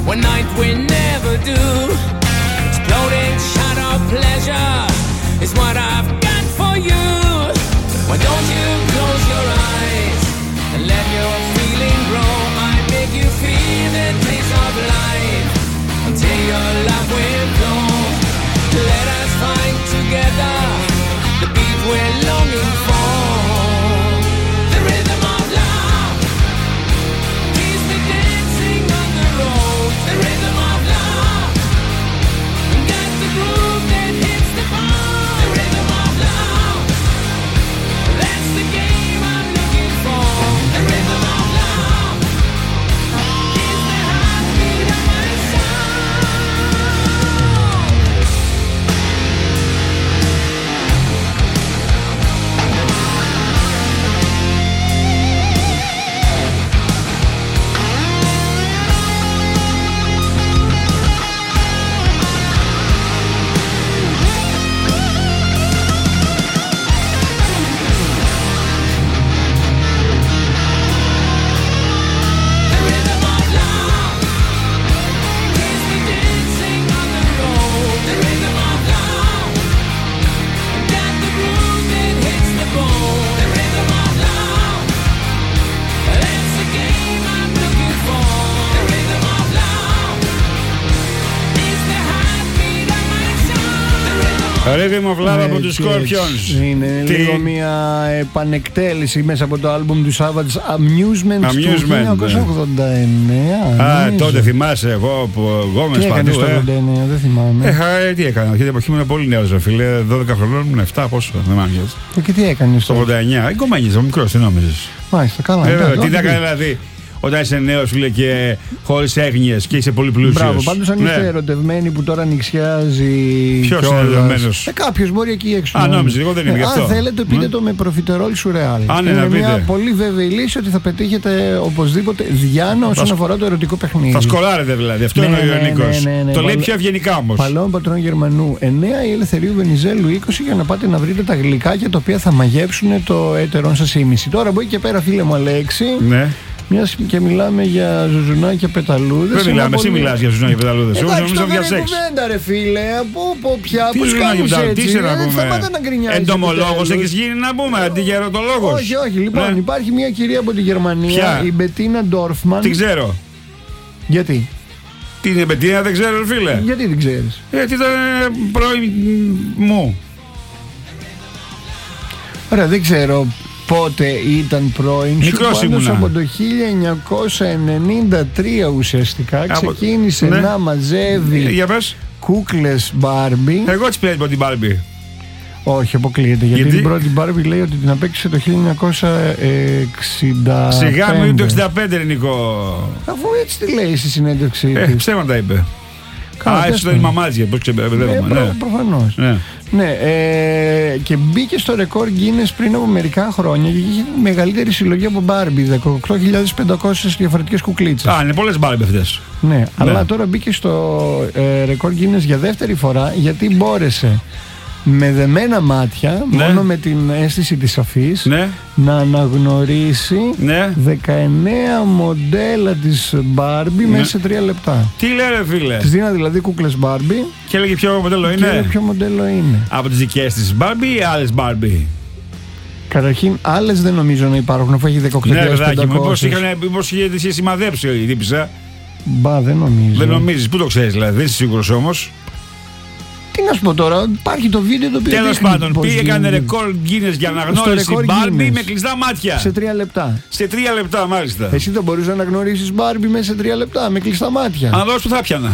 one night we never do. Exploding shot of pleasure is what I've got for you. Why don't you close your eyes and let your feeling grow? I make you feel the taste of life until your love will flow. Let us find together the beat we're longing for. The rhythm of love keeps me dancing on the road. The rhythm of love got the groove that hits the bone. The rhythm of love, that's the game I'm looking for. The rhythm of love is the heartbeat of my soul. Rhythm of Love από τους Scorpions. Είναι λίγο μια επανεκτέλεση μέσα από το άλμπουμ του Savage Amusement του 1989. Τότε θυμάσαι εγώ που γόμες παντού. Τι έκανες το 89, δεν θυμάμαι. Τι έκανα, γιατί την εποχή ήμουν πολύ νέος, φίλε. 12 χρονών ήμουν 7, πόσο, δεν μ' άγγελες. Και τι έκανες το 89, γκομάγγιζα, μικρός, τι νόμιζες. Μάλιστα, καλά. Τι θα έκανε δηλαδή όταν είσαι νέος, φίλε, και χωρίς έγνοιες και είσαι πολύ πλούσιος. Μπράβο, πάντως αν είστε ερωτευμένοι που τώρα νηξιάζει. Ποιος είναι ερωτευμένος? Κάποιος μπορεί εκεί έξω. Νόμιζε, εγώ δεν είμαι γι' αυτό. Αν θέλετε, πείτε το με προφιτερόλ σουρεάλ. Είναι μια πολύ βέβαιη λύση ότι θα πετύχετε οπωσδήποτε διάνα όσον αφορά το ερωτικό παιχνίδι. Θα σκολάρετε δηλαδή, αυτό είναι ο Ιωνικός. Το λέει πιο ευγενικά όμως. Παλαιών πατρών Γερμανού 9 ή Ελευθερίου Βενιζέλου 20 για να πάτε να βρείτε τα γλυκάκια τα οποία θα μαγεύσουν το έτερον σας ήμιση. Τώρα από εκεί και πέρα, φίλε μου Αλέξη. Ναι. Μιας και μιλάμε για ζουζουνάκια πεταλούδες. Δεν μιλάμε, εσύ μιλάς για ζουζουνάκια πεταλούδες. Εγώ νομίζω για σεξ. Κουβέντα, ρε φίλε, από πια. Πώς κάνεις έτσι? Σταμάτα να γκρινιάζεις. Εντομολόγος έχεις γίνει να πούμε, αντί για ερωτολόγος. Όχι, όχι. Λοιπόν, υπάρχει μια κυρία από τη Γερμανία, η Μπετίνα Ντόρφμαν. Την ξέρω. Γιατί? Τι είναι Μπετίνα, δεν ξέρω, φίλε. Γιατί δεν ξέρεις? Γιατί ήταν πρώην μου. Ωραία, δεν ξέρω πότε ήταν πρώην. Μικρός ήμουνα. Από το 1993 ουσιαστικά ξεκίνησε να μαζεύει κούκλες Μπάρμπι. Εγώ τις πήρα την Μπάρμπι. Όχι, αποκλείεται. Γιατί την πρώτη Μπάρμπι λέει ότι την απέκτησε το 1965. Σιγά μην το 65, Νικό. Αφού έτσι τη λέει στη συνέντευξή της. Ψέματα είπε. Έτσι ήταν η μαμάζια, πώς ξεμπερδεύομαι. Προφανώς. Ναι, και μπήκε στο ρεκόρ Guinness πριν από μερικά χρόνια και είχε μεγαλύτερη συλλογή από Barbie, 18.500 διαφορετικές κουκλίτσες. Είναι πολλές Barbie αυτές. Ναι, αλλά τώρα μπήκε στο ρεκόρ Guinness για δεύτερη φορά γιατί μπόρεσε με δεμένα μάτια, μόνο με την αίσθηση της αφής, να αναγνωρίσει 19 μοντέλα της Barbie μέσα σε 3 λεπτά. Τι λέει, ρε φίλε? Της δίνα δηλαδή κούκλες Barbie και έλεγε ποιο μοντέλο είναι. Και έλεγε ποιο μοντέλο είναι. Από τις δικές της Barbie ή άλλες Barbie? Καταρχήν, άλλες δεν νομίζω να υπάρχουν, αφού έχει 18.500. Ναι, παιδάκι μου, μήπως είχε σημαδέψει η τύπισσα. Μπα, δεν νομίζω. Δεν νομίζεις, πού το ξέρεις δηλαδή, δεν είσαι σίγουρος όμως. Τι να σου πω τώρα, υπάρχει το βίντεο το οποίο. Τέλος πάντων, έκανε ρεκόρ Guinness για να γνώρισει Barbie με κλειστά μάτια. Σε 3 λεπτά. Σε 3 λεπτά, μάλιστα. Εσύ δεν μπορείς να αναγνωρίσεις Barbie μέσα σε 3 λεπτά με κλειστά μάτια. Αν δώσω που θα πιάνα.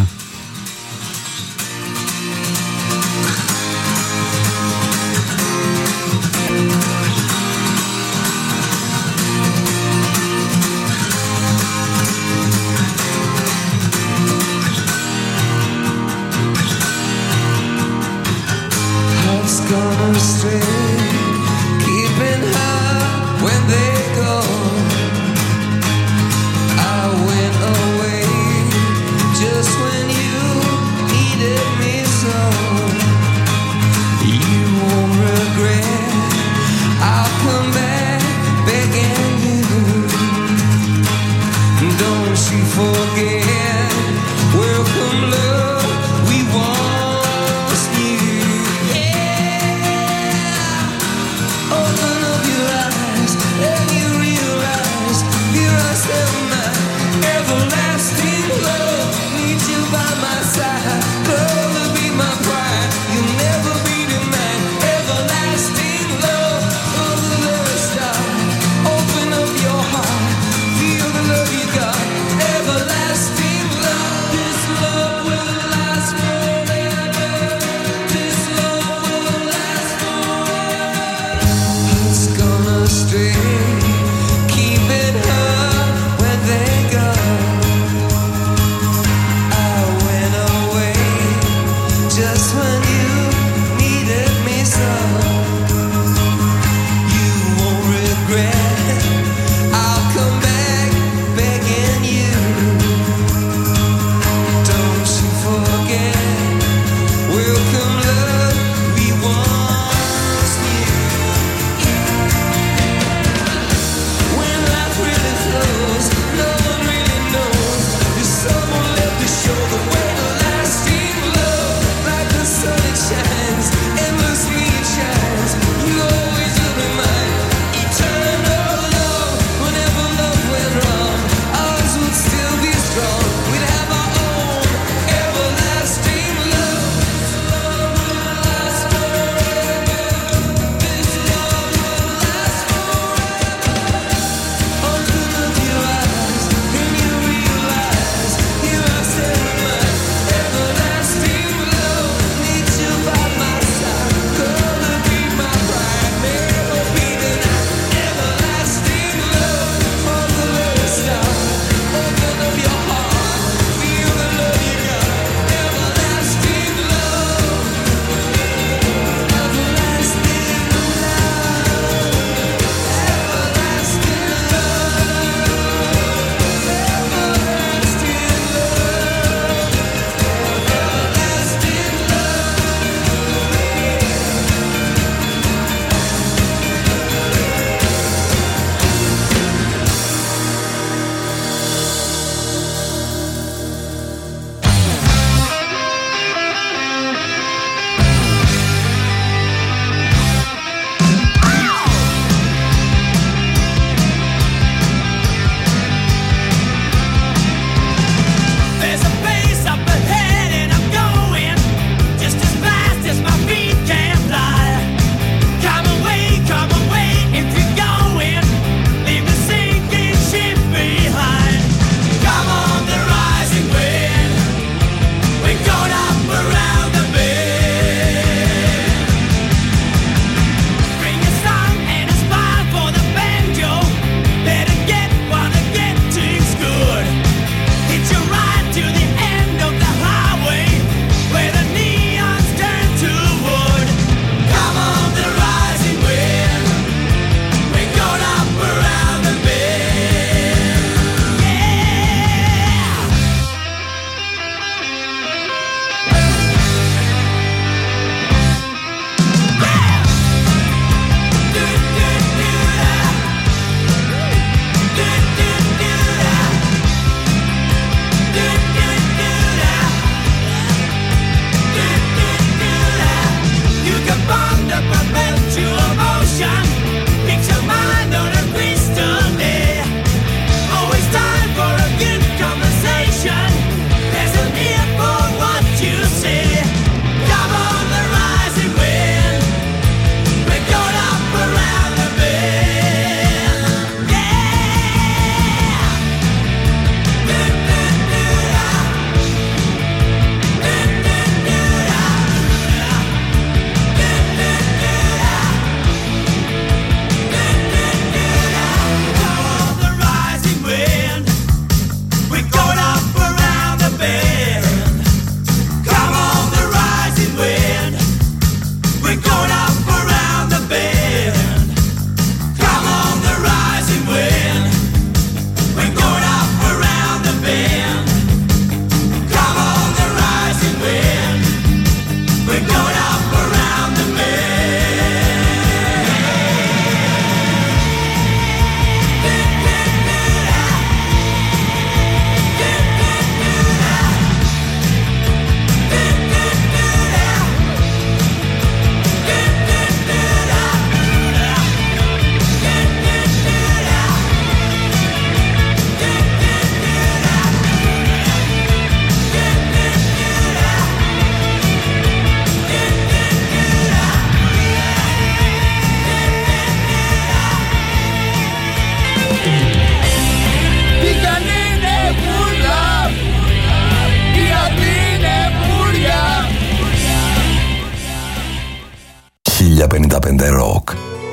95 Rock.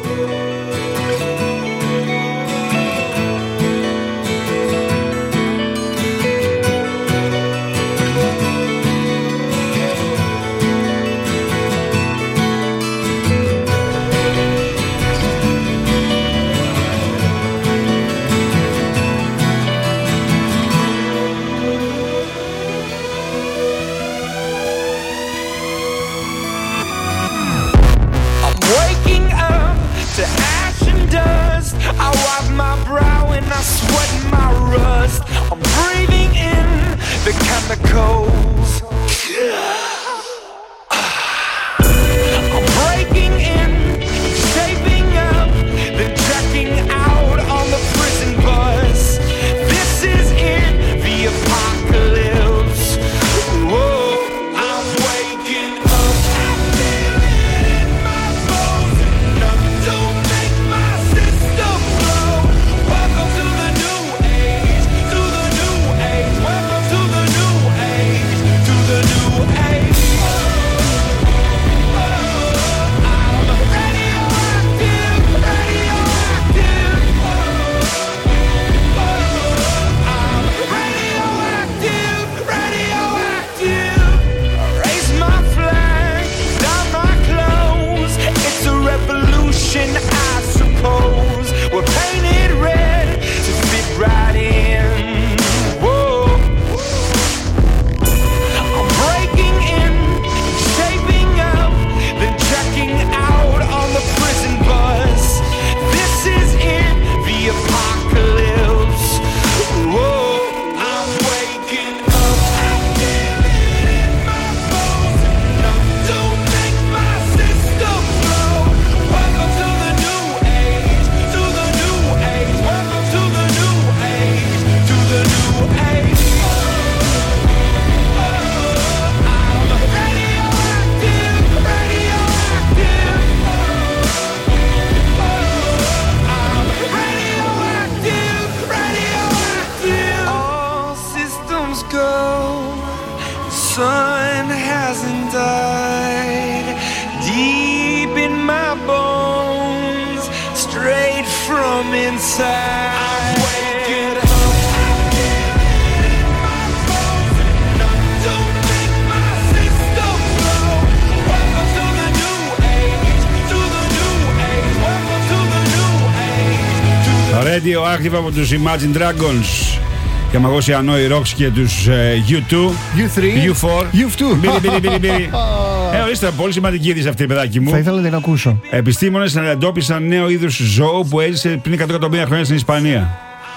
Radioactive από τους Imagine Dragons. Και μαγώσει οι Hanoi Rocks και τους U2, U3, U4, U2. Μπιλι. Ορίστε, πολύ σημαντική είδηση αυτή, παιδάκι μου. Θα ήθελα να την ακούσω. Επιστήμονες εντόπισαν νέο είδους ζώου που έζησε πριν 100 εκατομμύρια χρόνια στην Ισπανία.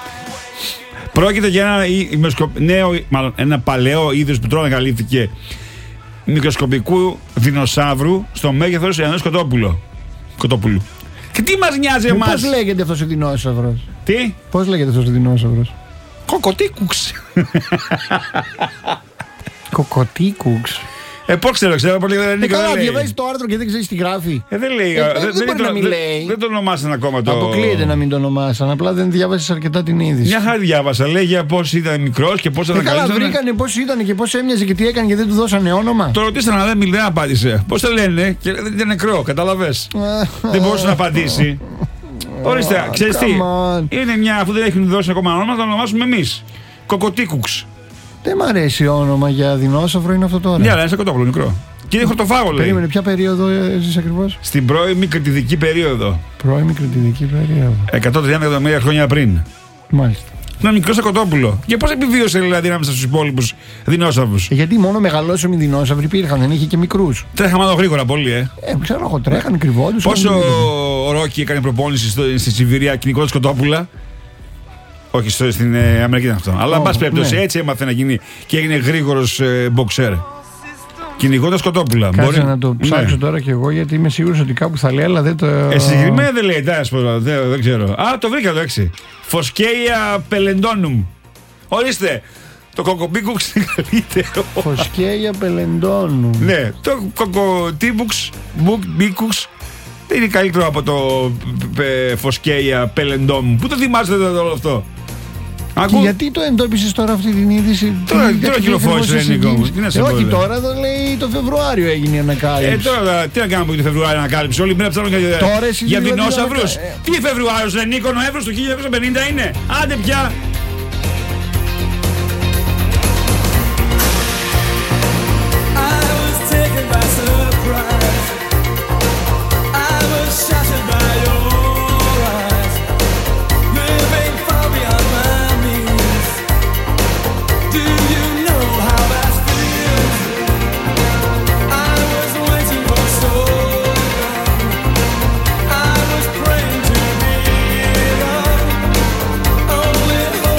Πρόκειται για ένα παλαιό είδος που τώρα ανακαλύφθηκε, μικροσκοπικού δεινοσαύρου στο μέγεθος ενός κοτόπουλου. Και τι μας νοιάζει εμάς? Πώς λέγεται αυτός ο δεινόσαυρος? Τι? Πώς λέγεται αυτός ο δεινόσαυρος? Κοκοτίκουξ. Κοκοτίκουξ. Πώς ξέρω, πολύ δεν είναι καλά, διαβάζεις το άρθρο και δεν ξέρεις τι γράφει. Δεν λέει. Δεν το ονομάσαν ακόμα το. Αποκλείεται να μην το ονομάσαν. Απλά δεν διάβασες αρκετά την είδηση. Μια χάρη διάβασα. Λέει για πώς ήταν μικρός και πώς ανακαλύψανε. Καλά, βρήκανε πώς ήταν και πώς έμοιαζε και τι έκανε και δεν του δώσανε όνομα. Το ρωτήσανε, αλλά δεν απάντησε. Πώς το λένε και δεν ήταν νεκρό, καταλαβες. Δεν μπορούσε να απαντήσει. Ορίστε, ξέρεις τι. Είναι μια, αφού δεν έχουν δώσει ακόμα όνομα, θα το ονομάσουμε εμείς. Κοκοτίκουξ. Δεν μ' αρέσει όνομα για δεινόσαυρο, είναι αυτό τώρα. Ναι, αλλά είναι σαν κοτόπουλο μικρό. Και είναι χορτοφάγο, λέει. Περίμενε, ποια περίοδο ζεις ακριβώς? Στην πρώιμη κρητιδική περίοδο. Πρώιμη κρητιδική περίοδο. 130 εκατομμύρια χρόνια πριν. Μάλιστα. Ένα μικρό σαν κοτόπουλο. Και πώς επιβίωσε δηλαδή ανάμεσα στους υπόλοιπους δεινόσαυρους? Γιατί μόνο μεγαλόσωμοι δεινόσαυροι υπήρχαν, δεν είχε και μικρούς. Τρέχαμε άλλο γρήγορα πολύ, ξέρω εγώ, τρέχανε, κρυβόντουσαν. Πόσο ο Ρόκι έκανε προπόνηση στη Σιβηρία κυνηγώντας κοτόπουλα? Όχι, στην Αμερική ήταν αυτό. Αλλά εν πάση περιπτώσει έτσι έμαθε να γίνει και έγινε γρήγορος μποξέρ. Κυνηγώντας κοτόπουλα. Κάτσε να το ψάξω τώρα κι εγώ, γιατί είμαι σίγουρος ότι κάπου θα λέει, αλλά δεν το. Συγκεκριμένα δεν λέει, δεν ξέρω. Α, το βρήκα το 6. Φωσκέια πελεντόνουμ. Ορίστε. Το κοκομπίκουξ είναι καλύτερο. Φωσκέια πελεντόνουμ. Ναι, το κοκοτίμπουξ, μπίκουξ. Δεν είναι καλύτερο από το φωσκέια πελεντόμ. Πού το θυμάστε όλο αυτό? Και γιατί το εντόπισες τώρα αυτή την είδηση? Τώρα κυκλοφόρησε, Νίκο μου. Όχι τώρα, εδώ λέει το Φεβρουάριο έγινε η ανακάλυψη. Τώρα τι να κάνουμε που το Φεβρουάριο ανακάλυψη? Όλη μέρα ψάχνουν για δεινόσαυρους. Τι Φεβρουάριος, Νίκο, Νοέμβριος του 1950 είναι? Άντε πια. Only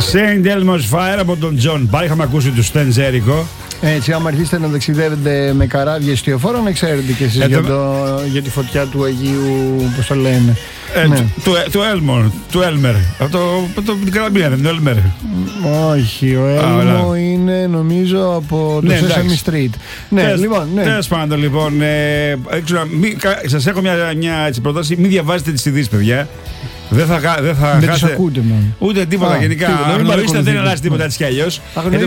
Saint Elmo's Fire από τον John. Πάλι είχαμε ακούσει του Sten Jericho. Έτσι, άμα αρχίσετε να ταξιδεύετε με καράβια εστιοφόρα, να ξέρετε κι εσείς για τη φωτιά του Αγίου, πώς το λένε. Ναι. Του Έλμερ. Από την καραμπίνα, δεν είναι ο Έλμερ. Όχι, ο Έλμο είναι νομίζω από το Sesame Street. Ναι, λοιπόν. Τέλος πάντων, λοιπόν. Σας έχω μια πρόταση. Μην διαβάζετε τις ειδήσεις, παιδιά. Δεν τις ακούτε μόνο. Ούτε τίποτα γενικά. Γνωρίστε, δεν αλλάζει τίποτα έτσι κι αλλιώς.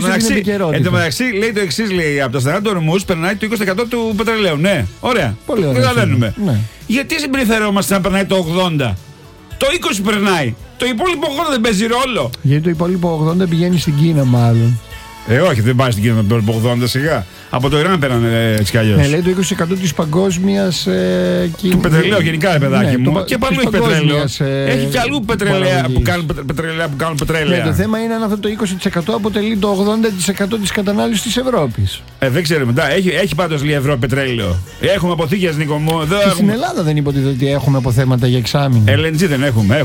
Εν τω μεταξύ, λέει το εξής, λέει, από το στενά του ορμούς περνάει το 20% του πετρελαίου. Ναι, ωραία. Πολύ ωραία. Καταλαβαίνουμε. Ναι. Γιατί συμπεριφερόμαστε να περνάει το 80? Το 20 περνάει. Το υπόλοιπο 80 δεν παίζει ρόλο. Γιατί το υπόλοιπο 80 πηγαίνει στην Κίνα, μάλλον. Όχι, δεν πάει στην Κίνα με το υπόλοιπο 80 σιγά. Από το Ιράν πέρανε έτσι κι αλλιώς. Λέει το 20% της παγκόσμιας του πετρελαίου γενικά, παιδάκι μου. Και πάνω έχει πετρέλαιο. Έχει κι αλλού πετρελαία που κάνουν πετρέλαια. Το θέμα είναι αν αυτό το 20% αποτελεί το 80% της κατανάλωσης της Ευρώπης. Δεν ξέρουμε. Έχει πάντως λίγα ευρώ πετρέλαιο. Έχουμε αποθήκες, Νίκο μου. Στην Ελλάδα δεν υποτίθεται ότι έχουμε αποθέματα για εξάμηνο. LNG δεν έχουμε.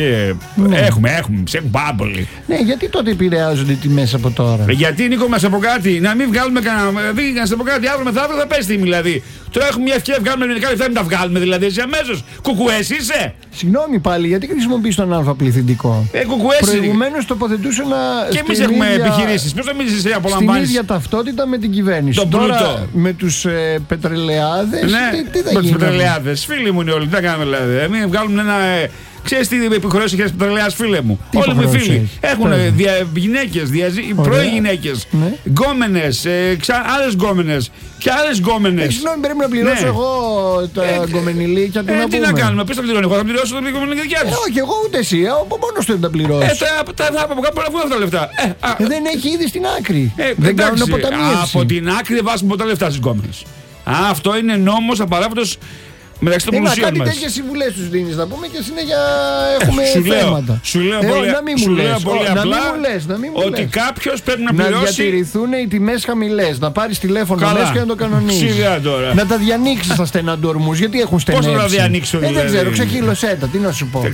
Έχουμε. Σε πάρα πολύ. Ναι, γιατί τότε επηρεάζονται οι τιμές από τώρα? Γιατί, Νίκο, μας από κάτι να μην βγάλουμε κανένα. Να σα πω κάτι, αύριο μεθαύριο θα πέσει τιμή δηλαδή. Τώρα έχουμε μια ευκαιρία να βγάλουμε μερικά λεφτά, μην τα βγάλουμε δηλαδή. Εσύ αμέσως. Κουκουές είσαι. Συγγνώμη πάλι, γιατί χρησιμοποιείς τον αλφα πληθυντικό? Κουκουές. Προηγουμένως τοποθετούσε να. Και εμείς έχουμε επιχειρήσεις. Πώς νομίζεις εσύ απολαμβάνεις? Στην ίδια ταυτότητα με την κυβέρνηση. Τώρα με τους πετρελαιάδες. Ναι, τι θα γίνει? Με τους πετρελαιάδες. Φίλοι μου είναι όλοι. Τι θα κάνουμε δηλαδή? Μην βγάλουμε ένα. Ξέρεις τι επιχειρήσεις έχει πετρελαιάς, φίλε μου? Όλοι μου οι φίλοι έχουν γυναίκες, πρώην γυναίκες, γκόμενες, άλλες γκόμενες και άλλες γκόμενες. Συγγνώμη, πρέπει να πληρώσω εγώ τα γκομενιλίκια του να πούμε. Τι να κάνουμε, ποιος θα πληρώνει? Εγώ θα πληρώσω τα γκομενιλίκια τους. Όχι, εγώ ούτε εσύ, από μόνος του δεν τα πληρώσω. Θα από κάπου να βγουν αυτά τα λεφτά. Δεν έχει ήδη στην άκρη. Δεν κάνουν αποταμίευση. Από την άκρη δεν βάζουμε τα λεφτά στις γκόμενες. Αυτό είναι νόμος απαράβατος. Μεταξύ των πλουσίων μας. Κάτι τέτοιες συμβουλές τους δίνεις να πούμε και συνέχεια έχουμε θέματα. Σου λέω πολύ απλά ότι κάποιος πρέπει να πληρώσει. Να διατηρηθούν οι τιμές χαμηλές. Να πάρεις τηλέφωνο αμέσως και να το κανονίσεις. Να τα διανοίξεις στα στενά του ορμούς. Γιατί έχουν στενέψει. Πώς θα τα διανοίξω δηλαδή? Δεν ξέρω, ξεχύλωσέ τα, τι να σου πω.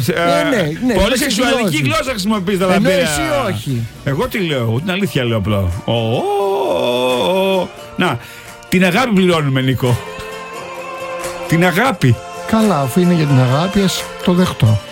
Πολύ σεξουαλική γλώσσα χρησιμοποιείς τα λαμπέα. Ενώ εσύ όχι. Εγώ τι λέω, την αλήθεια λέω απλά. Να, την αγάπη πληρώνουμε, Νίκο. Την αγάπη. Καλά, αφού είναι για την αγάπη, ας το δεχτώ.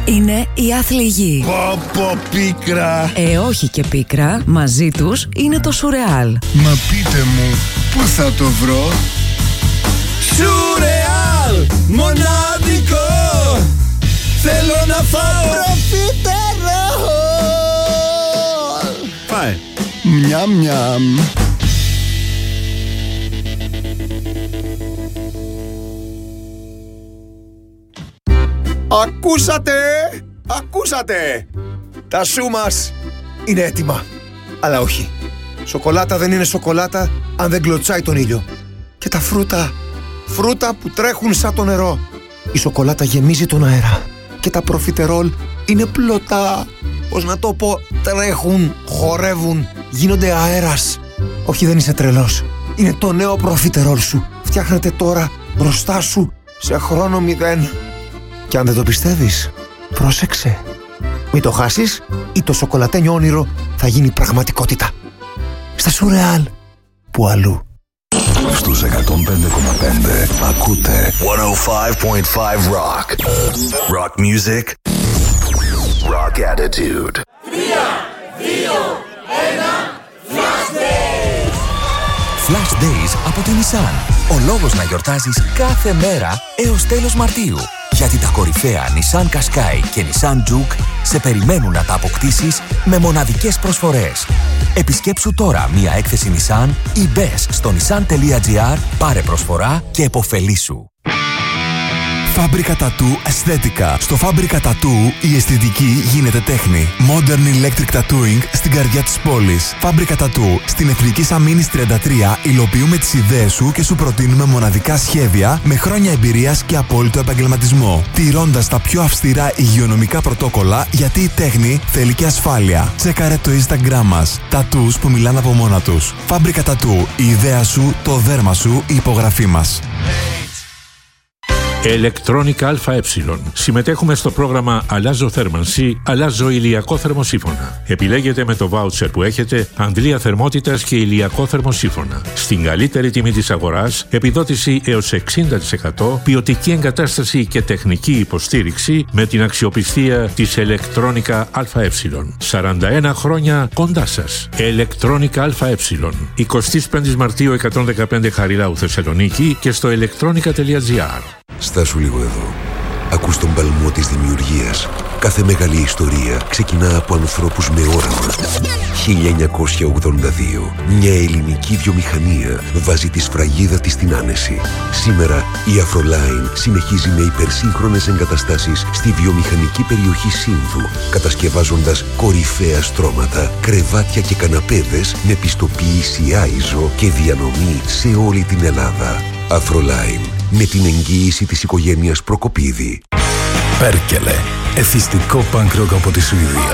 είναι η άθλη γη. Πω πίκρα. Όχι και πίκρα, μαζί τους είναι το Σουρεάλ. Μα πείτε μου, πού θα το βρω? Σουρεάλ, μοναδικό. Θέλω να φάω προφιτερόλ. Πάει. Μιαμ μιαμ. Ακούσατε! Τα σου μας είναι έτοιμα. Αλλά όχι. Σοκολάτα δεν είναι σοκολάτα αν δεν κλωτσάει τον ήλιο. Και τα φρούτα που τρέχουν σαν το νερό. Η σοκολάτα γεμίζει τον αέρα. Και τα προφιτερόλ είναι πλωτά. Πώς να το πω, τρέχουν, χορεύουν, γίνονται αέρας. Όχι, δεν είσαι τρελός. Είναι το νέο προφιτερόλ σου. Φτιάχνεται τώρα μπροστά σου σε χρόνο 0. Και αν δεν το πιστεύεις, πρόσεξε. Μην το χάσεις ή το σοκολατένιο όνειρο θα γίνει πραγματικότητα. Στα Σουρεάλ, που αλλού. Στους 105,5 ακούτε 105.5 Rock. Rock music. Rock attitude. 3, 2, 1, Flash Days! Flash Days από την Nissan. Ο λόγος να γιορτάζεις κάθε μέρα έως τέλος Μαρτίου. Γιατί τα κορυφαία Nissan Qashqai και Nissan Juke σε περιμένουν να τα αποκτήσεις με μοναδικές προσφορές. Επισκέψου τώρα μία έκθεση Nissan ή μπες στο nissan.gr, πάρε προσφορά και επωφελήσου. Φάμπρικα Τατού Αισθέτικα. Στο Φάμπρικα Τατού η αισθητική γίνεται τέχνη. Modern Electric Tattooing στην καρδιά της πόλης. Φάμπρικα Τατού στην Εθνική Σαμίνης 33 υλοποιούμε τις ιδέες σου και σου προτείνουμε μοναδικά σχέδια με χρόνια εμπειρίας και απόλυτο επαγγελματισμό. Τηρώντας τα πιο αυστηρά υγειονομικά πρωτόκολλα, γιατί η τέχνη θέλει και ασφάλεια. Τσέκαρε το Instagram μας. Τατούς που μιλάνε από μόνα τους. Φάμπρικα Τατού. Η ιδέα σου, το δέρμα σου, η υπογραφή μας. Electronic ΑΕ. Συμμετέχουμε στο πρόγραμμα Αλλάζω θέρμανση, αλλάζω ηλιακό θερμοσύφωνα. Επιλέγετε με το βάουτσερ που έχετε αντλία θερμότητας και ηλιακό θερμοσύφωνα. Στην καλύτερη τιμή της αγοράς, επιδότηση έως 60%, ποιοτική εγκατάσταση και τεχνική υποστήριξη με την αξιοπιστία της Electronic ΑΕ. 41 χρόνια κοντά σας. Electronic ΑΕ. 25 Μαρτίου 115 Χαριλάου Θεσσαλονίκη και στο electronica.gr. Στάσου λίγο εδώ. Ακούς τον παλμό της δημιουργίας. Κάθε μεγάλη ιστορία ξεκινά από ανθρώπους με όραμα. 1982. Μια ελληνική βιομηχανία βάζει τη σφραγίδα της στην άνεση. Σήμερα η Afroline συνεχίζει με υπερσύγχρονες εγκαταστάσεις στη βιομηχανική περιοχή Σύνδου, κατασκευάζοντας κορυφαία στρώματα, κρεβάτια και καναπέδες με πιστοποίηση ISO και διανομή σε όλη την Ελλάδα. Afroline, με την εγγύηση της οικογένειας Προκοπίδη. Πέρκελε, εθιστικό punk rock από τη Σουηδία.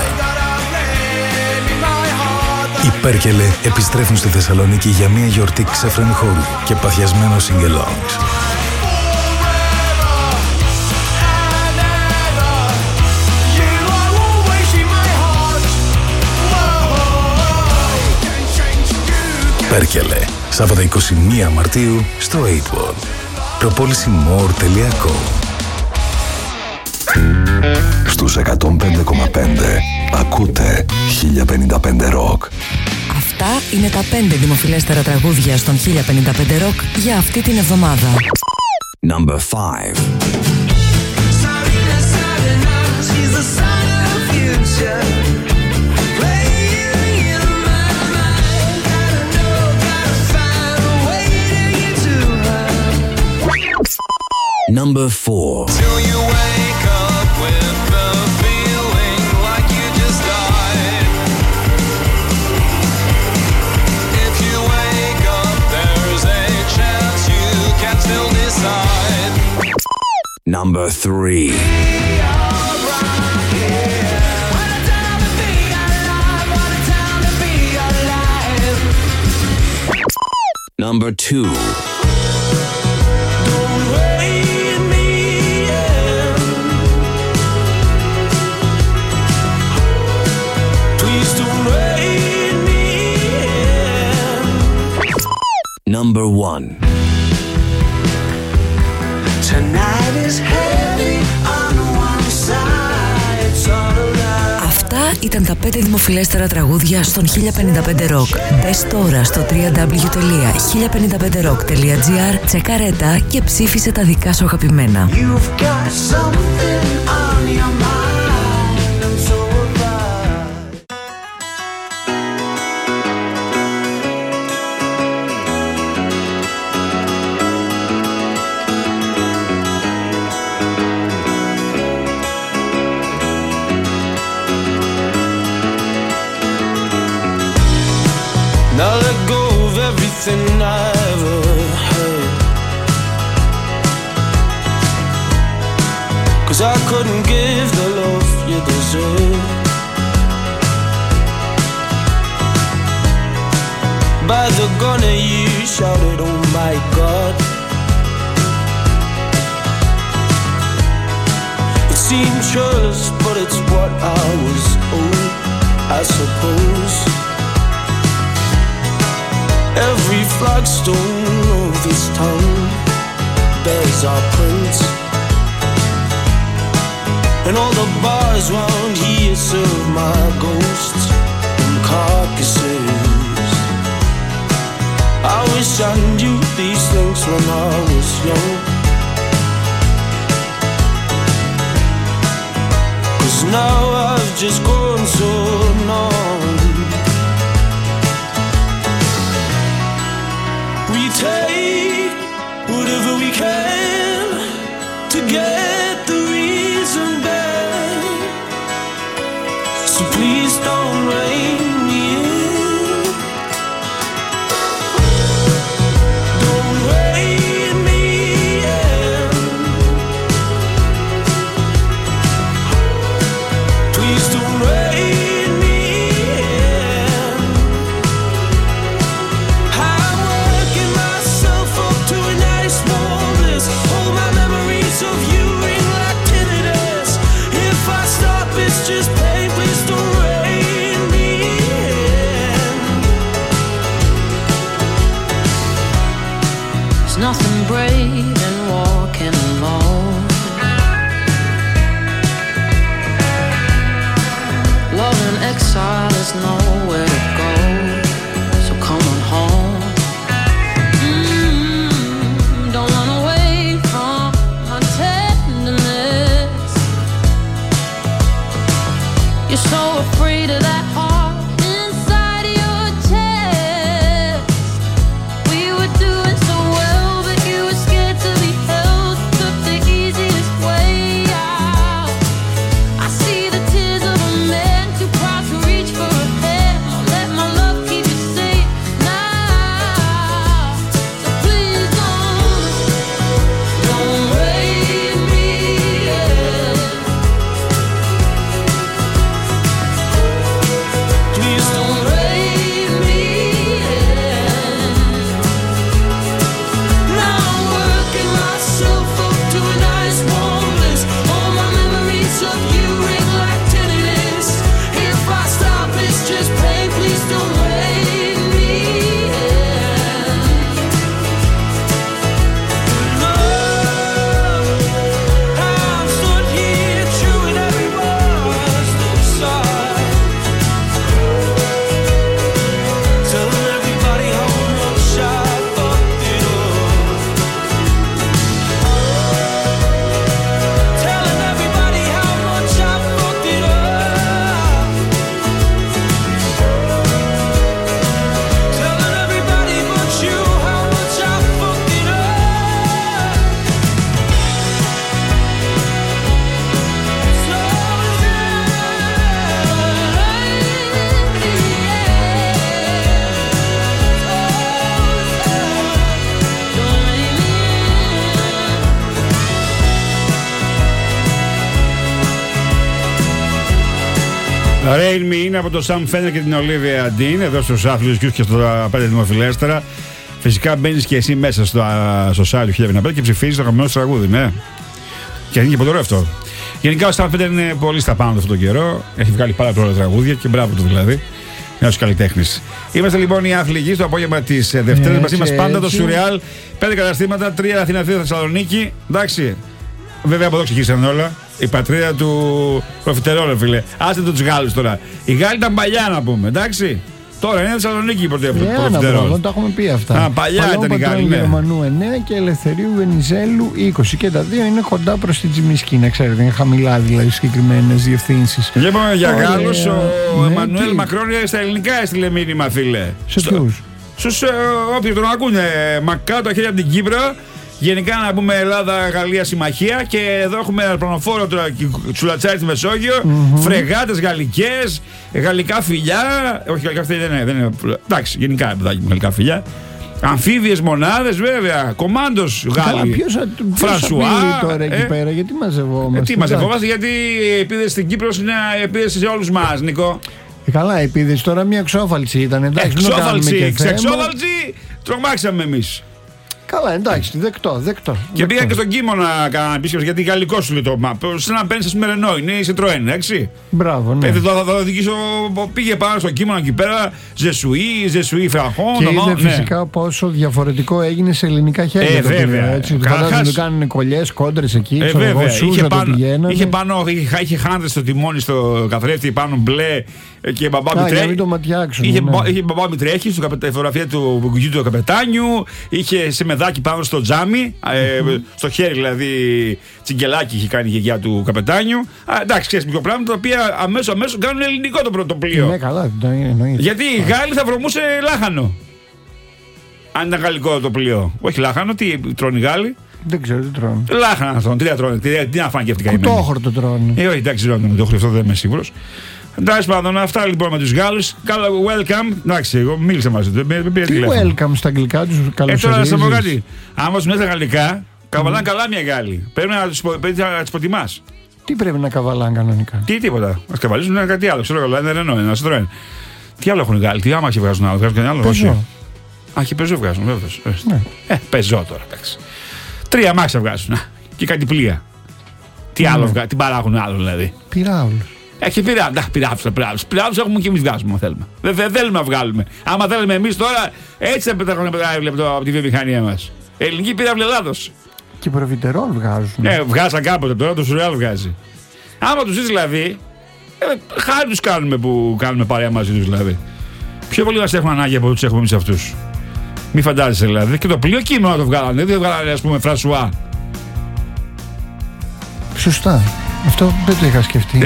Οι Πέρκελε επιστρέφουν στη Θεσσαλονίκη για μια γιορτή ξέφρενη χώρου και παθιασμένο sing-alongs. Πέρκελε, Σάββατο 21 Μαρτίου στο 8World. Προπόλησιμore.com. Στους 105,5 ακούτε 1055 Rock. Αυτά είναι τα 5 δημοφιλέστερα τραγούδια στον 1055 Rock για αυτή την εβδομάδα. Number 5. Number 4. Till you wake up with the feeling like you just died. If you wake up, there's a chance you can still decide. Number 3. Number 2. Number 1. Tonight is heavy on one side. ήταν τα 5 δημοφιλέστερα τραγούδια στον 1055 Rock. Μπες τώρα στο www.1055rock.gr, τσεκάρε τα και ψήφισε τα δικά σου αγαπημένα. Now let go of everything I ever had, 'cause I couldn't give the love you deserve. By the gunner you shouted, oh my God. It seemed churlish, but it's what I was owed, I suppose. Every flagstone of this town bears our prints, and all the bars round here serve my ghosts and carcasses. I wish I knew these things when I was young, 'cause now I've just grown so numb. We take whatever we can to get the reason back, so please don't rein me in. Don't rein me in. Please don't rein me in. I'm working myself up to a nice warm bliss. All my memories of you ring like tinnitus. If I stop, it's just pain. Please don't rein me in. There's nothing brave in walking alone. Love in exile is nowhere to go, so come on home. Don't run away from my tenderness. You're so afraid of that heart inside your chest. We were doing so well, but you were scared to be held. Took the easiest way out. I see the tears of a man too proud to reach for a hand. I'll let my love keep you safe now. So please don't rein me in. Please don't rein me in. Now I'm working myself up to a nice warm bliss. All my memories of you ring like tinnitus. If I stop, it's just pain. Please don't rein me in. No, I'm stood here chewing every word inside, telling everybody how much I fucked it up. Telling everybody how much I fucked it up. Telling everybody but you how much I fucked it up. Rain Me είναι από το Sam Fender και την Olivia Dean, εδώ στους άθλιους και στα 5 δημοφιλέστερα. Φυσικά μπαίνεις και εσύ μέσα στο site του 1055 και ψηφίζεις το αγαπημένο σου τραγούδι, ναι. Και είναι και πολύ ωραίο αυτό. Γενικά ο Sam Fender είναι πολύ στα πάνω αυτόν τον καιρό. Έχει βγάλει πάρα πολλά τραγούδια και μπράβο του δηλαδή. Ένα καλλιτέχνης. Είμαστε λοιπόν οι άθλοι στο απόγευμα τη Δευτέρα. Μαζί μας πάντα το Σουρεάλ. 5 καταστήματα, 3 Αθήνα, 2 Θεσσαλονίκη. Εντάξει. Βέβαια από εδώ ξεκίνησαν όλα. Η πατρίδα του προφιτερόλ, φίλε. Άστε τους Γάλλους τώρα. Οι Γάλλοι ήταν παλιά να πούμε, εντάξει. Τώρα είναι Θεσσαλονίκη η προφιτερόλ. Δεν τα έχουμε πει αυτά. Παλιά ήταν οι Γάλλοι. Ναι. Γερμανού 9 και Ελευθερίου Βενιζέλου 20. Και τα δύο είναι κοντά προς την Τζιμισκή, να ξέρετε. Είναι χαμηλά δηλαδή συγκεκριμένες διευθύνσεις. Βλέπουμε για Γάλλους. Ο Εμμανουέλ Μακρόν στα ελληνικά έστειλε μήνυμα, φίλε. Σε ποιους? Στους όποιοι τον ακούνε. Μακρά τα χέρια από την Κύπρο. Γενικά να πούμε Ελλάδα-Γαλλία συμμαχία. Και εδώ έχουμε ένα πλανοφόρο τώρα τσουλατσάρι στη Μεσόγειο. Φρεγάτες γαλλικές, γαλλικά φιλιά. Όχι, γαλλικά φιλιά δεν είναι. Εντάξει, γενικά γαλλικά φιλιά. Αμφίβιες μονάδες, βέβαια. Κομάντος Γάλλοι. Ποιος Φρανσουά. Τώρα εκεί πέρα, γιατί μαζευόμαστε? Τι μαζευόμαστε, γιατί η επίδεση στην Κύπρο είναι επίδεση σε όλους μας, Νικό. Καλά, η επίδεση τώρα μια εξόφαλση ήταν. Εντάξει, εξόφαλση, τρομάξαμε εμείς. Καλά, εντάξει, δεκτό. Και πήγα και στον Κίμο να κάνω επίσκεψη, γιατί γαλλικό σου λέει το map. Σαν να παίρνει με Ρενό, είναι η Citroën, εντάξει. Μπράβο, ναι. Θα οδηγήσω, πήγε πάνω στον Κίμο εκεί πέρα, Ζεσουί, Φραχόν. Και είδε φυσικά πόσο διαφορετικό έγινε σε ελληνικά χέρια. Βέβαια. Έτσι, φαντάζομαι ότι κάνουν κολλιές, κόντρες εκεί. Βέβαια. Είχε χάντρες στο τιμόνι στο καθρέφτη, πάνω μπλε. Και μπαμπά μου τρέχει. Είχε μπαμπά μου τρέχει στη φωτογραφία του κουκκιτζού του καπετάνιου. Είχε σε μεδάκι πάνω στο τζάμι. Στο χέρι δηλαδή τσιγκελάκι είχε κάνει η γιαγιά του καπετάνιου. Εντάξει, ξέρεις μικρό πράγματα τα οποία αμέσως κάνουν ελληνικό το πρώτο πλοίο. Ναι, καλά, εννοείται. Γιατί οι Γάλλοι θα βρωμούσε λάχανο. Αν ήταν γαλλικό το πλοίο. Όχι λάχανο, τι τρώνε οι Γάλλοι? Δεν ξέρω τι τρώνε. Λάχανα τρώνε, τι να τρώνε. Τι να φάνε και αυτοί καημένοι. Κουτόχορτο τρώνε. Όχι, εντάξει, αυτό δεν είμαι σίγουρος. Εντάξει, πάντων, αυτά λοιπόν με τους Γάλλους. Καλά, welcome. Εντάξει, εγώ μίλησα μαζί του. Τι welcome στα αγγλικά τους, καλώς τώρα να σας πω κάτι. Άμα σου μιλάς στα γαλλικά, καβαλάνε καλά μια Γάλλοι. Πρέπει να τους προτιμάς. Τι πρέπει να καβαλάνε κανονικά? Τίποτα. Ας καβαλήσουν κάτι άλλο. Ξέρω καλά, ένα Ρενό, ένα Citroën. Τι άλλο έχουν οι Γάλλοι, τι άμαξι βγάζουν άλλο? Βγάζουν κανένα άλλο? Πεζό. Και πεζό βγάζουν, βέβαια. Πεζό τώρα, εντάξει. 3 αμάξια βγάζουν. Και κάτι πλοία. Τι άλλο βγάζουν, τι παράγουν άλλο δηλαδή? Πυράβλους. Έχει πυράβλους έχουμε και εμείς βγάζουμε, αν θέλουμε. Δεν θέλουμε να βγάλουμε. Άμα θέλουμε εμείς τώρα, έτσι θα πετάγουμε πυράβλοι από τη βιομηχανία μας. Ελληνική πυράβλη Ελλάδος. Και προφιτερόλ βγάζουν. Ναι, βγάζαν κάποτε, τώρα το Σουρεάλ βγάζει. Άμα τους δεις δηλαδή, χάρη τους κάνουμε που κάνουμε παρέα μαζί τους δηλαδή. Πιο πολύ μας έχουν ανάγκη από τους έχουμε εμείς αυτούς. Μη φαντάζεσαι δηλαδή. Και το πλοίο κείμενο να το βγάλανε. Δεν βγάλανε, ας πούμε, Φρανσουά. Σωστά. Αυτό δεν το είχα σκεφτεί.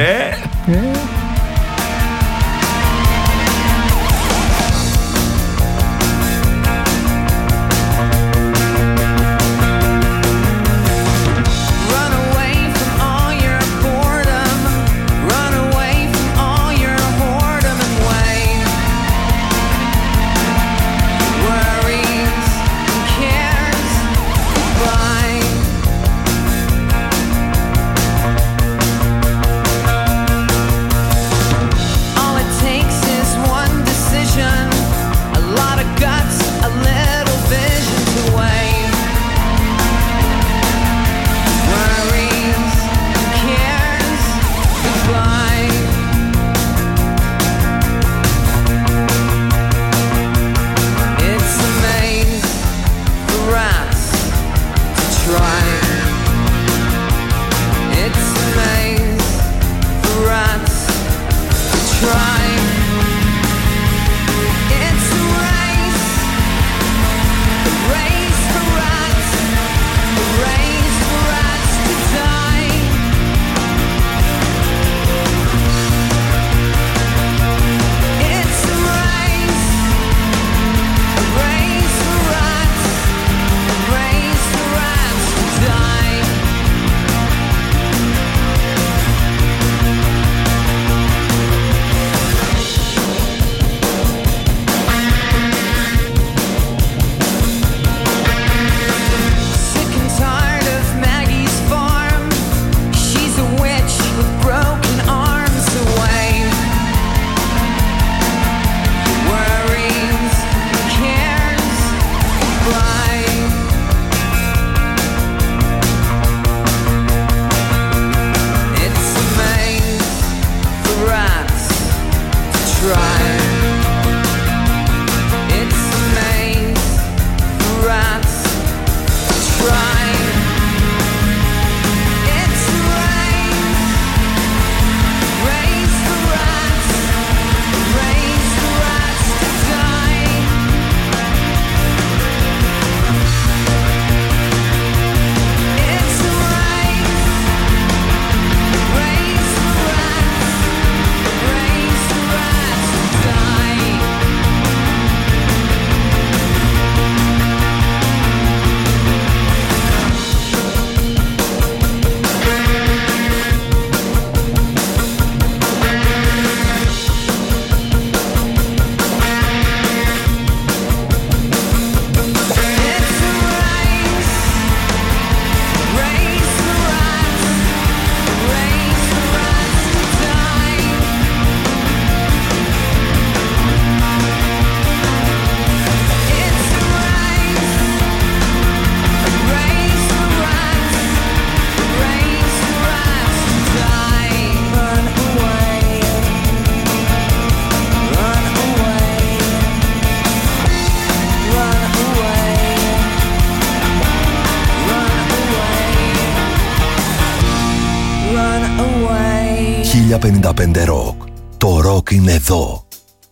1055 Rock. Το ροκ είναι εδώ.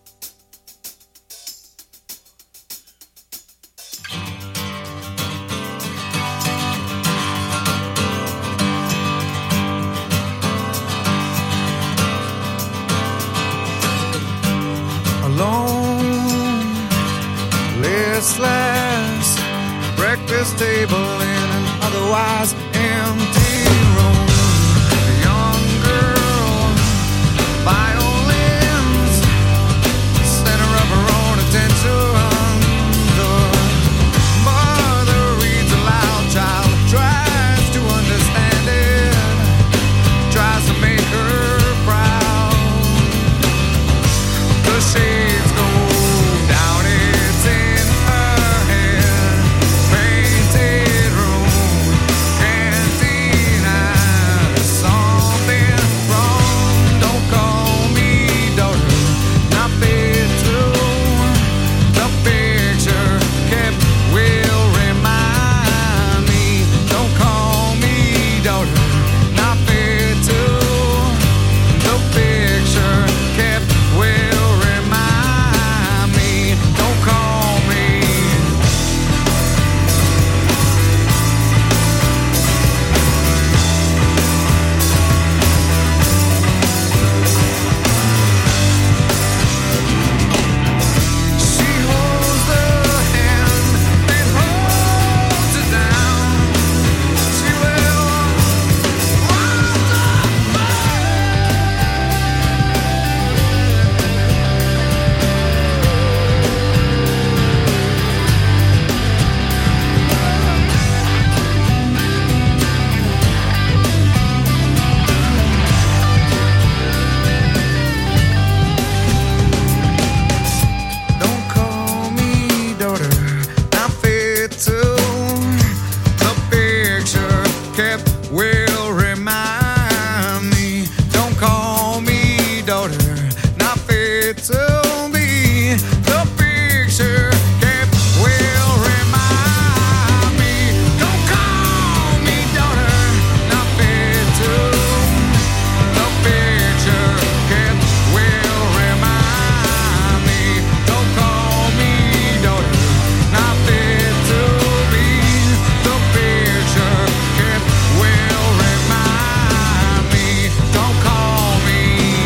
Listless, breakfast table in an otherwise empty room. A young girl, violins, center of her own attention. The mother reads aloud, child tries to understand it, tries to make her proud. The shades go down, it's in her head. Painted room, cantina, there's something wrong. Don't call me daughter, not fit to. The picture kept will remind me. Don't call me daughter, not fit to. The picture kept will remind me. Don't call me. She holds the hand that holds her down. She will rise up. Don't call me daughter, not fit to. The picture kept will remind me. Don't call me daughter, not fit to be. The picture kept will remind me. Don't call me daughter, not fit to. The picture kept will remind me. Don't call me daughter, not fit to be. The picture kept will remind me. Don't call me.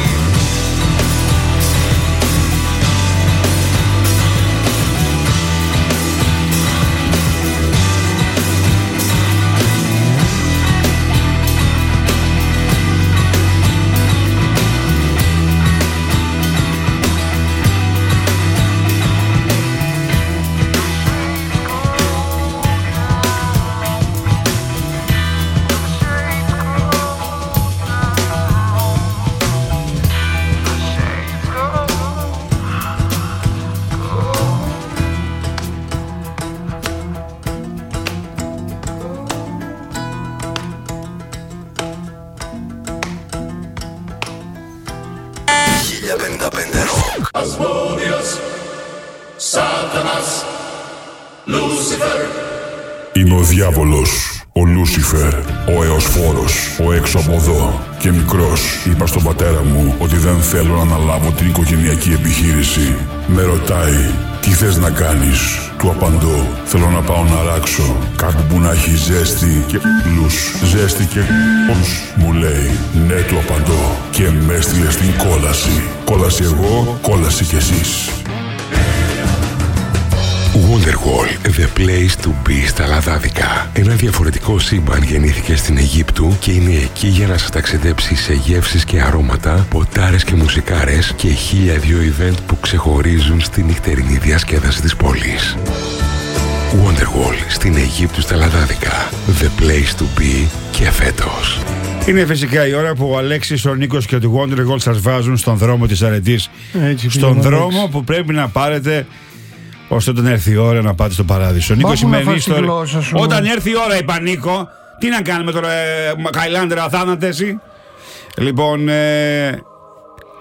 Ασμόδιος, Σάτανας, Λούσιφερ. Είμαι ο διάβολος, ο Λούσιφερ, ο Εωσφόρος, ο έξω από εδώ. Και μικρός είπα στον πατέρα μου ότι δεν θέλω να αναλάβω την οικογενειακή επιχείρηση. Με ρωτάει, τι θες να κάνεις? Του απαντώ, θέλω να πάω να ράξω κάτι που να έχει ζέστη και λους. Ζέστη και λους, μου λέει. Ναι, του απαντώ. Και με έστειλε στην κόλαση. Κόλαση εγώ, κόλαση κι εσείς. Wonderwall, the place to be στα Λαδάδικα. Ένα διαφορετικό σύμπαν γεννήθηκε στην Αιγύπτου και είναι εκεί για να σας ταξιδέψει σε γεύσεις και αρώματα, ποτάρες και μουσικάρες και 1002 event που ξεχωρίζουν στη νυχτερινή διασκέδαση της πόλης. Wonderwall στην Αιγύπτου στα Λαδάδικα. The place to be και φέτος. Είναι φυσικά η ώρα που ο Αλέξης, ο Νίκος και το Wonderwall σας βάζουν στον δρόμο της αρετής. Στον δρόμο που πρέπει να πάρετε ώστε όταν έρθει η ώρα να πάτε στο παράδεισο. Νίκο Σημερινής τώρα. Όταν έρθει η ώρα, είπα Νίκο, τι να κάνουμε τώρα, Χαϊλάνδρα, θάνατε εσύ. Λοιπόν,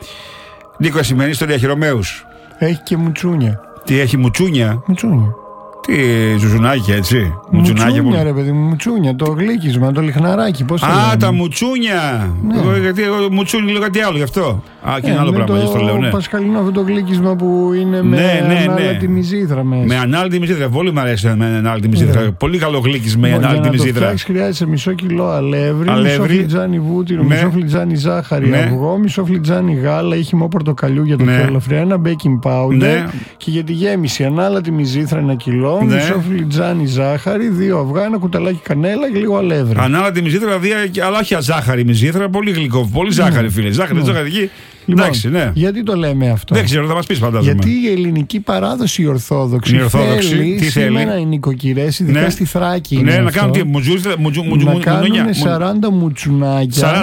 Νίκο Σημερινής στο Διαχειρομέους. Έχει και μουτσούνια. Τι έχει, μουτσούνια? Μουτσούνια. Τι ζουζουνάκια, έτσι. Μουτσούνια, ρε παιδί μου, μουτσούνια. Το γλύκισμα, το λιχναράκι. Πώς τα μουτσούνια. Ναι. Γιατί εγώ μουτσούνι λέω κάτι άλλο γι' αυτό. Και ένα άλλο πράγμα, γι' αυτό λέω. Το πασχαλινό αυτό το γλύκισμα που είναι με ανάλατη μυζήθρα μέσα. Με ανάλατη μυζήθρα. Πολύ μου αρέσει με ανάλατη μυζήθρα. Πολύ καλό γλύκισμα με ανάλατη μυζήθρα. Για να το φτιάξεις χρειάζεσαι μισό κιλό αλεύρι, μισό φλιτζάνι βούτυρο, μισό φλιτζάνι ζάχαρη, αυγό, μισό φλιτζάνι γάλα ή χυμό πορτοκαλιού για το κέλαφρι, ένα baking powder και για τη γέμιση ανάλατη μυζήθρα 1 κιλό, μισό φλιτζάνι ζάχαρη, 2 αυγά, ένα κουταλάκι κανέλα και λίγο αλεύρι. Ανάλατη μυζήθρα, αλλά όχι αζάχαρη μυζήθρα, πολύ γλυκό, πολύ ζάχαρη φίλε. Ζάχαρη, ζάχαρη. Λοιπόν, εντάξει, ναι. Γιατί το λέμε αυτό? Δεν ξέρω, θα μας πεις φαντάζομαι. Γιατί η ελληνική παράδοση ορθόδοξη θέλει σήμερα οι νοικοκυρές, ειδικά στη Θράκη, να κάνουν τι, να κάνουν 40 μουτσουνάκια,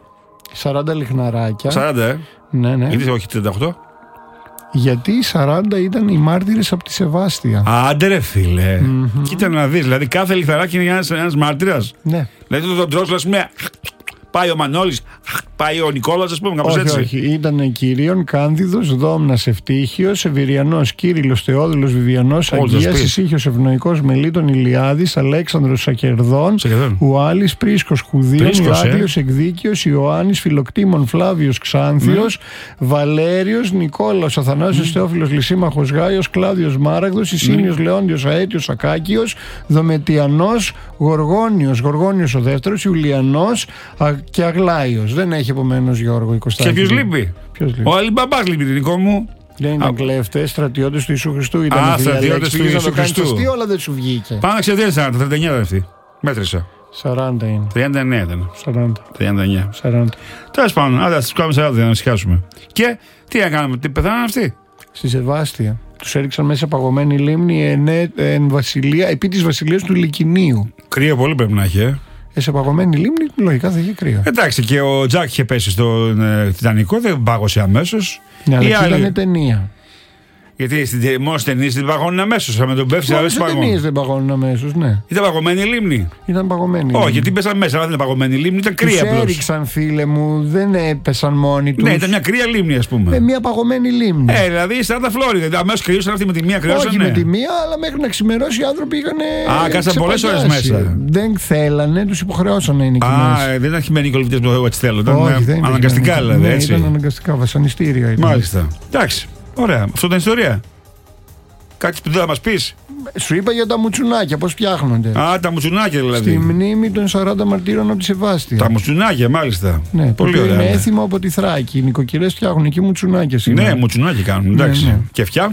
40 λιχναράκια. 40, ναι. Γιατί όχι 38? Γιατί οι 40 ήταν οι μάρτυρες από τη Σεβάστια. Άντε ρε φίλε. Κοίτα να δεις, δηλαδή κάθε λιχναράκι είναι ένας μάρτυρας. Ναι. Δηλαδή τον τρώσου, ας πούμε, πάει ο Μανώλης, πάει ο Νικόλας, ας πούμε, κάπως έτσι. Όχι, ήταν Κυρίων, Κάνδιδος, Δόμνας, Ευτύχιος, Ευηριανός, Κύριλλος, Θεόδουλος, Βιβιανός, Αγγίας, Ησύχιος, Ευνοϊκός, Μελίτων, Ηλιάδης, Αλέξανδρος, Σακερδών, Ουάλης, Πρίσκος, Χουδίων, Ηράκλειος, Εκδίκιος, Ιωάννης, Φιλοκτήμων, Φλάβιος, Ξάνθιος, Βαλέριος, Νικόλαος, Αθανάσιος, Θεόφιλος, Λυσίμαχος, Γάιος, Κλάδιος, Μάραγδος, Ισίνιος, Λεόντιος, Αέτιος, Ακάκιος, Δομετιανός, Γοργόνιος ο δεύτερος, Ιουλιανός και Αγλάιος. Δεν έχει επομένως Γιώργο 20. Και ποιος λείπει? Ο Αλιμπαμπάς λείπει, δικό μου. Δεν ήταν κλέφτες, στρατιώτες του Ιησού Χριστού. Ήταν στρατιώτες του Ιησού Χριστού. Αλλά δεν σου βγήκε. Πάνω ξέρετε 40, 39 ήταν αυτή. Μέτρησα. 40 είναι. 39 ήταν. 39. 40. Τέλος πάντων, άντε, ας κάνουμε 40 για να ησυχάσουμε. Και τι να κάνουμε, τι πεθάναν αυτοί? Στη Σεβάστια. Τους έριξαν μέσα παγωμένη λίμνη επί της βασιλείας του Λυκινίου. Κρύο πολύ πρέπει να έχει, σε παγωμένη λίμνη, λογικά θα έχει κρύο. Εντάξει, και ο Τζακ είχε πέσει στο Τιτανικό, δεν πάγωσε αμέσως. Ναι, αλλά ήταν ταινία. Γιατί μόνο στις ταινίες δεν παγώνουν αμέσως. Με τον πέφτει, αλλά στις ταινίες δεν παγώνουν αμέσως, ναι. Ήταν παγωμένη λίμνη. Ήταν παγωμένη. Όχι, γιατί πέσαν μέσα, αλλά δεν ήταν παγωμένη λίμνη, ήταν κρύα. Τους έριξαν, φίλε μου, δεν έπεσαν μόνοι τους. Ναι, ήταν μια κρύα λίμνη, ας πούμε. Μια παγωμένη λίμνη. Δηλαδή σαν τα Φλόριδα. Αμέσως κρύωσαν αυτοί με τη μία, κρύωσαν. Όχι με τη μία, αλλά μέχρι να ξημερώσει οι άνθρωποι είχαν. Κάτσαν πολλές ώρες μέσα. Δεν θέλανε, τους υποχρεώσαν να είναι εκεί μέσα. Δεν ήταν χειμερινοί κολυμπητές που έτσι θέλουν. Ήταν αναγκαστικά δηλαδή. Ήταν αναγκαστικά, βασανιστήρια. Μάλιστα. Εντάξει. Ωραία. Αυτό ήταν ιστορία. Κάτι που δεν θα μας πεις? Σου είπα για τα μουτσουνάκια, πώς φτιάχνονται. Τα μουτσουνάκια δηλαδή. Στη μνήμη των 40 μαρτύρων από τη Σεβάστια. Τα μουτσουνάκια, μάλιστα. Ναι, πολύ ωραία. Είναι έθιμο από τη Θράκη. Οι νοικοκυρές φτιάχνουν εκεί μουτσουνάκια σήμερα. Ναι, μουτσουνάκια κάνουν. Εντάξει. Ναι. Και φτιάχνουν.